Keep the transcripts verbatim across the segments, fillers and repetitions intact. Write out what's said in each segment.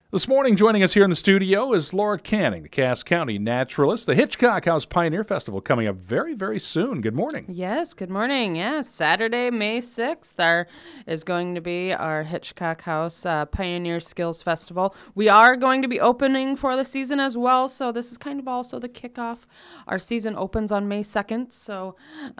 This morning, joining us here in the studio is Laura Canning, the Cass County naturalist. The Hitchcock House Pioneer Festival coming up very, very soon. Good morning. Yes, good morning. Yes, Saturday, May sixth our, is going to be our Hitchcock House uh, Pioneer Skills Festival. We are going to be opening for the season as well, so this is kind of also the kickoff. Our season opens on May second, so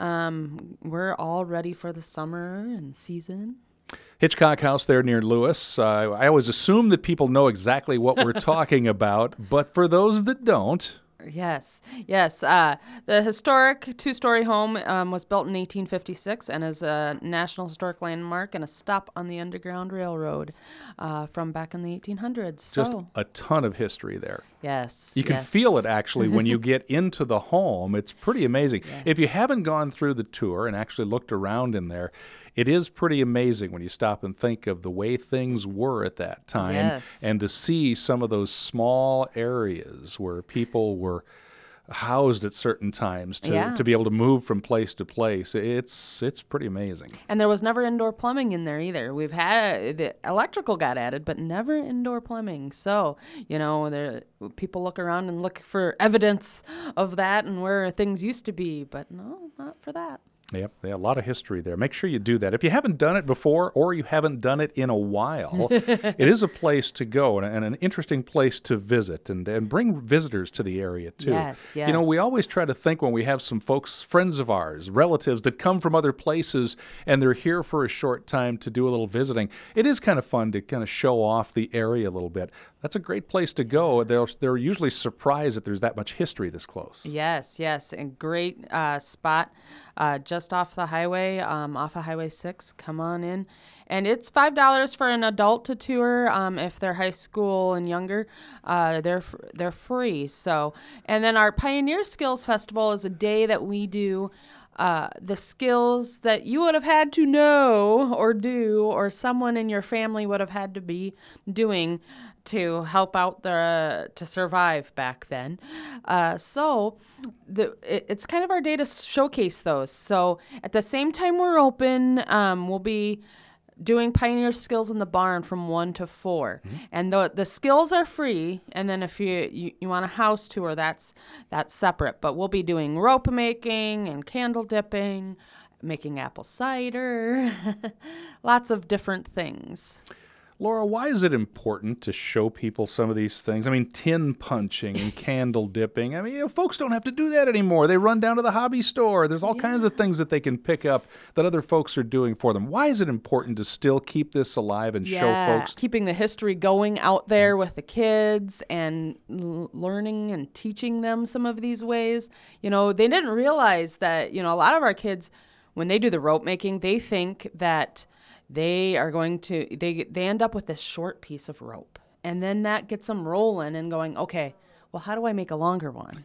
um, we're all ready for the summer and season. Hitchcock House there near Lewis. Uh, I always assume that people know exactly what we're talking about, but for those that don't... Yes, yes. Uh, the historic two-story home um, was built in eighteen fifty-six and is a National Historic Landmark and a stop on the Underground Railroad uh, from back in the eighteen hundreds. So. Just a ton of history there. Yes. You can yes. feel it, actually, when you get into the home. It's pretty amazing. Yeah. If you haven't gone through the tour and actually looked around in there, it is pretty amazing when you stop and think of the way things were at that time. Yes. And to see some of those small areas where people were housed at certain times to, yeah. to be able to move from place to place. It's it's pretty amazing. And there was never indoor plumbing in there either. We've had the electrical got added, but never indoor plumbing. So, you know, there people look around and look for evidence of that and where things used to be, but no, not for that. Yep, yeah, a lot of history there. Make sure you do that. If you haven't done it before or you haven't done it in a while, it is a place to go and, and an interesting place to visit and, and bring visitors to the area, too. Yes, yes. You know, we always try to think when we have some folks, friends of ours, relatives that come from other places and they're here for a short time to do a little visiting. It is kind of fun to kind of show off the area a little bit. That's a great place to go. They're, they're usually surprised that there's that much history this close. Yes, yes. A great uh, spot uh, just off the highway, um, off of Highway six. Come on in. And it's five dollars for an adult to tour. Um, if they're high school and younger, uh, they're they're free. So, and then our Pioneer Skills Festival is a day that we do Uh, the skills that you would have had to know or do, or someone in your family would have had to be doing to help out the to survive back then. Uh, so the it, it's kind of our day to showcase those. So at the same time we're open, um, we'll be doing Pioneer Skills in the barn from one to four. Mm-hmm. And the the skills are free. And then if you, you, you want a house tour, that's that's separate. But we'll be doing rope making and candle dipping, making apple cider, lots of different things. Laura, why is it important to show people some of these things? I mean, tin punching and candle dipping. I mean, you know, folks don't have to do that anymore. They run down to the hobby store. There's all yeah. kinds of things that they can pick up that other folks are doing for them. Why is it important to still keep this alive and yeah. show folks? Keeping the history going out there with the kids and l- learning and teaching them some of these ways. You know, they didn't realize that, you know, a lot of our kids, when they do the rope making, they think that they are going to, they they end up with this short piece of rope. And then that gets them rolling and going, okay, well, how do I make a longer one?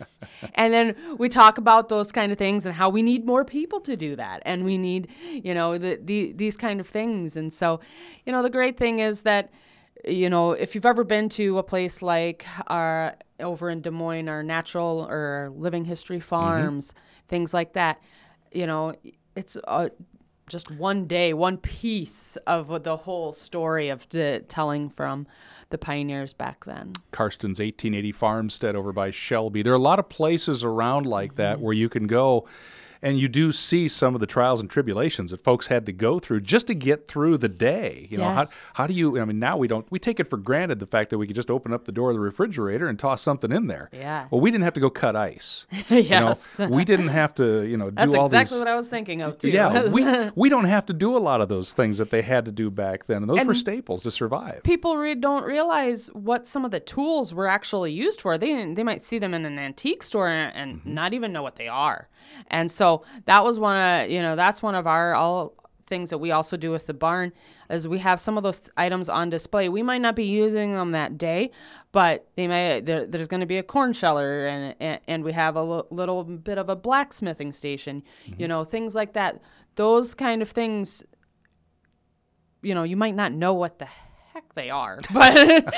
And then we talk about those kind of things and how we need more people to do that. And we need, you know, the, the these kind of things. And so, you know, the great thing is that, you know, if you've ever been to a place like our, over in Des Moines, our natural or living history farms, mm-hmm. things like that, you know, it's a, just one day, one piece of the whole story of the telling from the pioneers back then. Karsten's eighteen eighty farmstead over by Shelby. There are a lot of places around like mm-hmm. that where you can go and you do see some of the trials and tribulations that folks had to go through just to get through the day. You know, yes. how how do you, I mean, now we don't, we take it for granted the fact that we could just open up the door of the refrigerator and toss something in there. Yeah. Well, we didn't have to go cut ice. Yes. You know, we didn't have to, you know, do That's all exactly these. what I was thinking of, too. Yeah. we, we don't have to do a lot of those things that they had to do back then. And those and were staples to survive. People re- don't realize what some of the tools were actually used for. They they might see them in an antique store and, and mm-hmm. not even know what they are. And so that was one of, you know, that's one of our all things that we also do with the barn is we have some of those items on display. We might not be using them that day, but they may, there, there's going to be a corn sheller and, and, and we have a l- little bit of a blacksmithing station, mm-hmm. you know, things like that. Those kind of things, you know, you might not know what the heck they are. But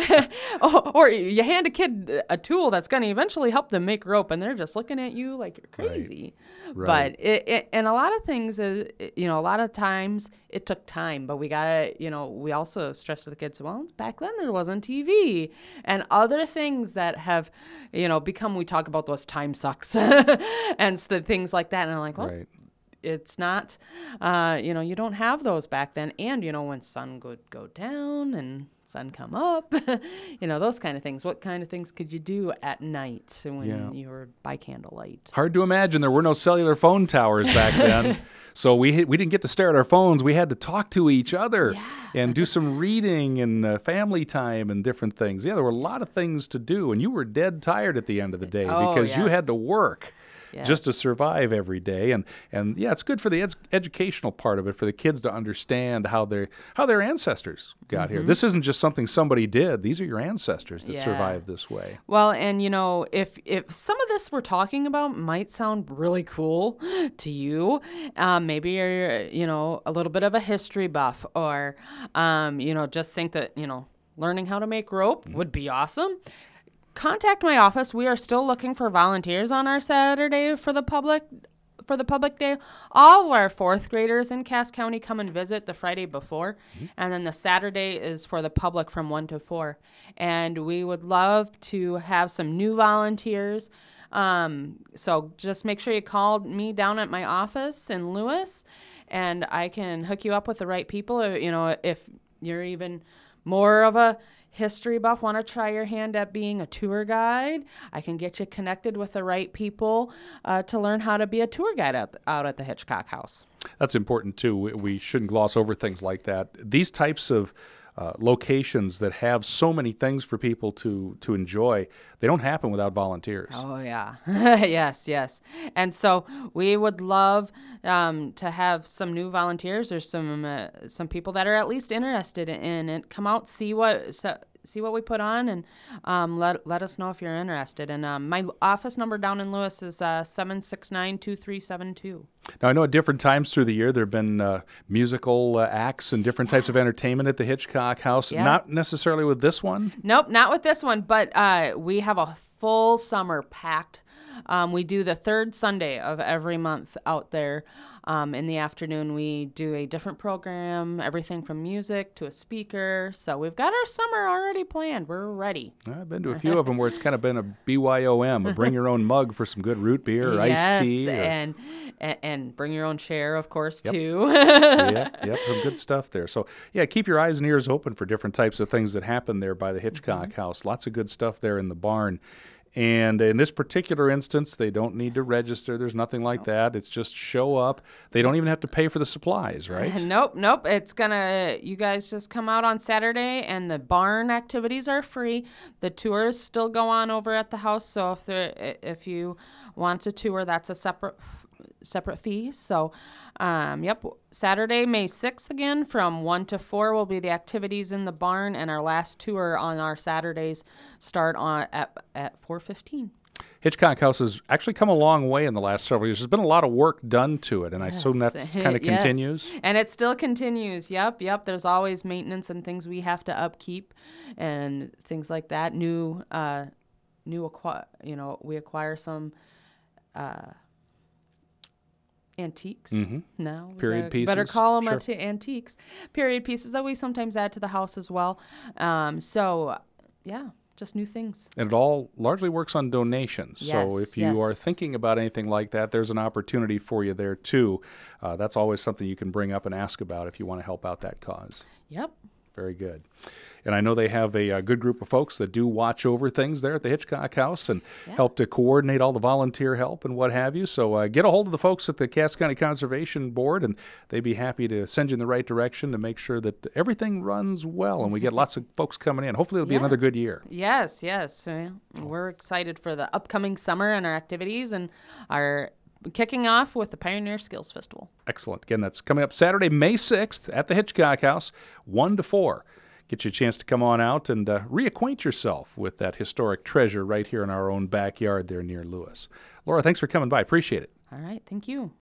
or, or you hand a kid a tool that's going to eventually help them make rope, and they're just looking at you like you're crazy. Right. But it, it and a lot of things is, you know, a lot of times it took time, but we gotta, you know, we also stress to the kids, well, back then there wasn't T V and other things that have, you know, become, we talk about those time sucks and st- things like that. And I'm like, well, Right. it's not, uh, you know, you don't have those back then. And, you know, when sun would go down and sun come up, you know, those kind of things. What kind of things could you do at night when Yeah. you were by candlelight? Hard to imagine. There were no cellular phone towers back then. So we we didn't get to stare at our phones. We had to talk to each other Yeah. and do some reading and uh, family time and different things. Yeah, there were a lot of things to do, and you were dead tired at the end of the day Oh, because you yes. had to work just to Yes. survive every day. And and yeah, it's good for the ed- educational part of it, for the kids to understand how their how their ancestors got here. This isn't just something somebody did. These are your ancestors that Yeah. survived this way. Well, and you know, if if some of this we're talking about might sound really cool to you, um, maybe you're, you know, a little bit of a history buff, or um, you know, just think that, you know, learning how to make rope would be awesome. Contact my office. We are still looking for volunteers on our Saturday for the public for the public day. All of our fourth graders in Cass County come and visit the Friday before, and then the Saturday is for the public from one to four. And we would love to have some new volunteers. Um, so just make sure you call me down at my office in Lewis, and I can hook you up with the right people. Or, you know, if you're even more of a history buff, want to try your hand at being a tour guide, I can get you connected with the right people uh, to learn how to be a tour guide out, out at the Hitchcock House. That's important too. We, we shouldn't gloss over things like that. These types of uh, locations that have so many things for people to to enjoy, they don't happen without volunteers. Oh, yeah. Yes, yes. And so we would love um, to have some new volunteers, or some uh, some people that are at least interested in it. Come out, see what so, see what we put on, and um, let let us know if you're interested. And um, my office number down in Lewis is uh, seven six nine, two three seven two. Now, I know at different times through the year there have been uh, musical uh, acts and different types of entertainment at the Hitchcock House. Yeah. Not necessarily with this one. Nope, not with this one, but uh, we have a full summer packed. Um, we do the third Sunday of every month out there. Um, in the afternoon, we do a different program, everything from music to a speaker. So we've got our summer already planned. We're ready. I've been to a few of them where it's kind of been a B Y O M, a bring your own mug for some good root beer or yes, iced tea. Or, and, and and bring your own chair, of course, Yep. too. yeah, yep, some good stuff there. So, yeah, keep your eyes and ears open for different types of things that happen there by the Hitchcock Mm-hmm. House. Lots of good stuff there in the barn. And in this particular instance, they don't need to register. There's nothing like that. It's just show up. They don't even have to pay for the supplies, right? Nope, nope. It's gonna, you guys just come out on Saturday, and the barn activities are free. The tours still go on over at the house. So if there, if you want to tour, that's a separate separate fee. So, um, yep, Saturday, May sixth again from one to four will be the activities in the barn, and our last tour on our Saturdays start on at at four fifteen. Hitchcock House has actually come a long way in the last several years. There's been a lot of work done to it, and I assume that kind of Yes. continues. And it still continues. Yep, yep. There's always maintenance and things we have to upkeep and things like that. New, uh, new acqui- you know, we acquire some uh, antiques Mhm. now. We Period better, Better pieces. call them Sure. anti- antiques. Period pieces that we sometimes add to the house as well. Um, so, yeah. Just new things. And it all largely works on donations. so Yes, if you are yes. thinking about anything like that, there's an opportunity for you there too. Uh, that's always something you can bring up and ask about if you want to help out that cause. Yep. Very good. And I know they have a, a good group of folks that do watch over things there at the Hitchcock House and Yeah. help to coordinate all the volunteer help and what have you. So uh, get a hold of the folks at the Cass County Conservation Board, and they'd be happy to send you in the right direction to make sure that everything runs well and we get lots of folks coming in. Hopefully it'll be Yeah. another good year. Yes, yes. Uh, We're excited for the upcoming summer and our activities, and are kicking off with the Pioneer Skills Festival. Excellent. Again, that's coming up Saturday, May sixth at the Hitchcock House, one to four. Get you a chance to come on out and uh, reacquaint yourself with that historic treasure right here in our own backyard there near Lewis. Laura, thanks for coming by. Appreciate it. All right. Thank you.